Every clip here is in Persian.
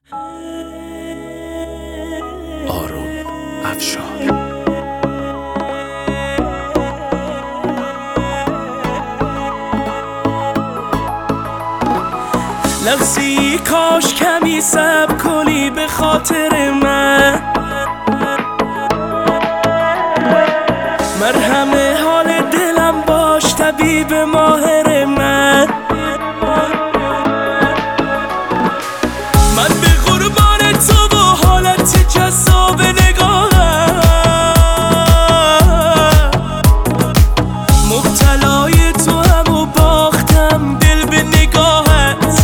آروم افشار. لحظی کاش کمی صبر کنی به خاطر من، مرهم حال دلم باش طبیب ماهر من. من به قربان تو و حالت جذاب نگاهم، مبتلای تو هم و باختم دل به نگاهت.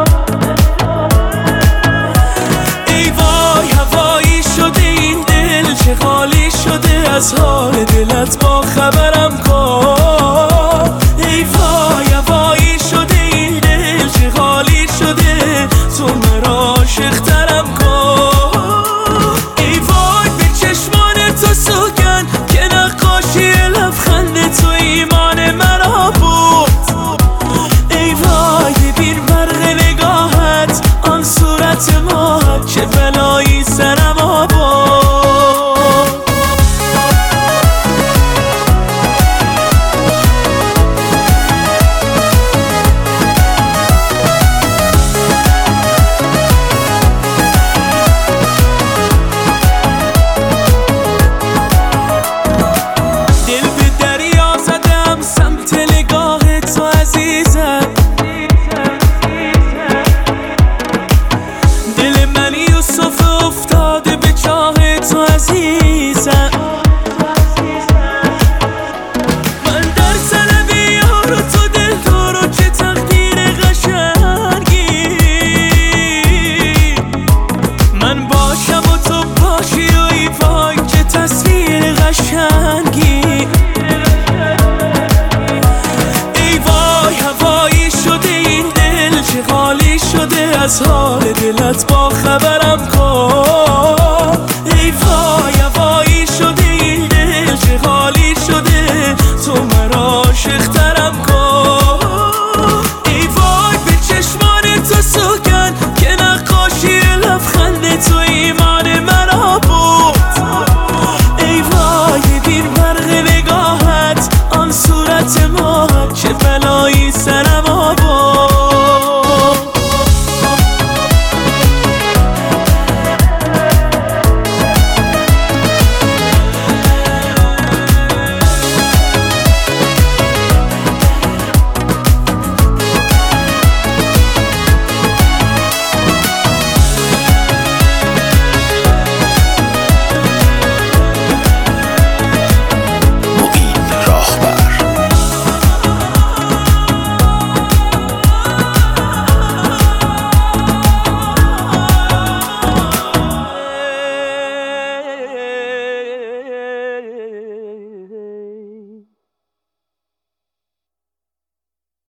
ای وای هوایی شده این دل، چه خالی شده از حال دلت با خبرم کن. ای وای هوایی شده این دل، چه خالی شده تو مرا عاشق‌ترم کن. ای وای به چشمان تو سوگن که نقاشی لبخند تو ایمان مرا بود. ای وای ببین برق نگاهت آن صورت ماهت، چه بلایی سرم آورد. من در سلبی یارو تو دل دارو، چه تقدیر قشنگی. من باشم و تو باشی و ای وای چه تصویر قشنگی. ای وای هوایی شده این دل، چه خالی شده از حال دلت با خبرم کن.